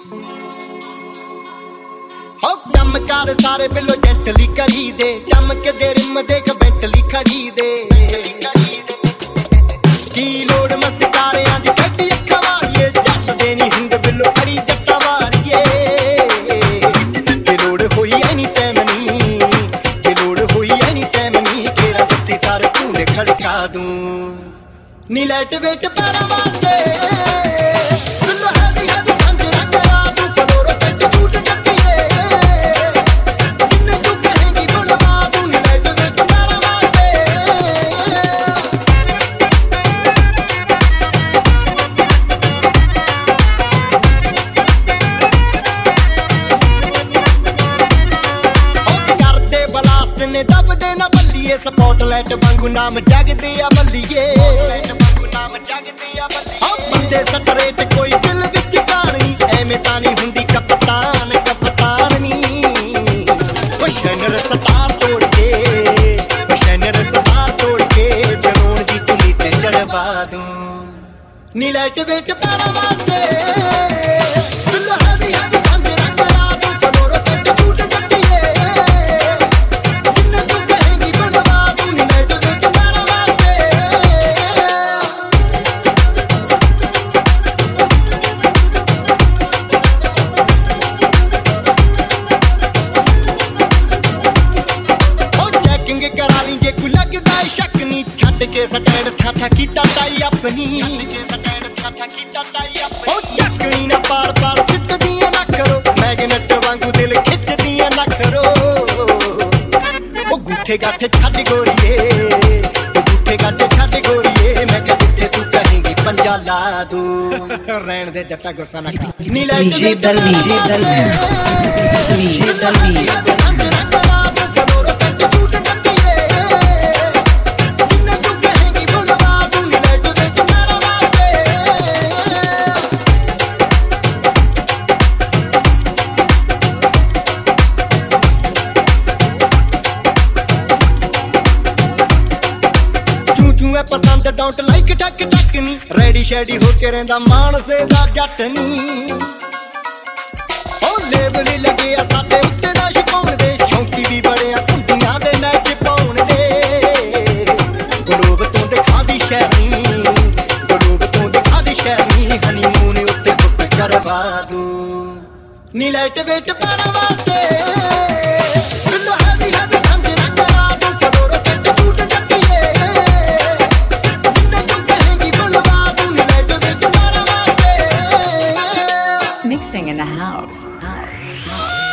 हो कमकार सारे बिलो जेंटली करी दे, चमकदे रिम देख बेंटली खड़ी दे। की लोड़ मस्कारे अज कड्डी अखां वालिए, चलदे नी हिंद बिलो खड़ी जट्टा वालिए। जे लोड़ होई एनी टाइम नी, जे लोड़ होई एनी टाइम नी, घेरा दस्सी सारे तूने खड़का दूं नी। लाइट वेट पैरां वास्ते दबदे ना बल्लिए, स्पॉटलाइट वांगू नाम जगदे आ बल्लिए। बंदे सटरेट कोई दिल विच कहानी, एवें तां नहीं हुंदी कप्तान कप्तानी। हुशैनर स्टार तोड़ के, हुशैनर स्टार तोड़ के, जरूर दी तुली ते चढ़वा दूं नी। लाइट वेट पैरां वास्ते स्टैंड था कीता टाई अपनी, चकनी ना पार पार सिट दिया ना करो, मैगनेट वांगू दिल खिच दिया ना करो। ओ गूठे गाठे छड्ड गोरिए, ओ गूठे गाठे छड्ड गोरिए, मैं कह जिथे तू कहेंगी पंजा ला दूं। रहन दे जट्टा गुस्सा ना कर नी। लाइट पसंद डोंट लाइक टक टक नी, रेडी शेडी होके रहंदा मानसे दा जट नी। ओ लेबल लगे आ साडे उत्ते ना शिकाउण दे, शौकी भी बड़े आ कुंडियां दे मैच पाउण दे। गलोब तों दिखा दी शहरी, गलोब तों दिखा दी शहरी, हनीमून उत्ते बुक करवा दूं नी। लाइट वेट पैरां वास्ते mixing in the house.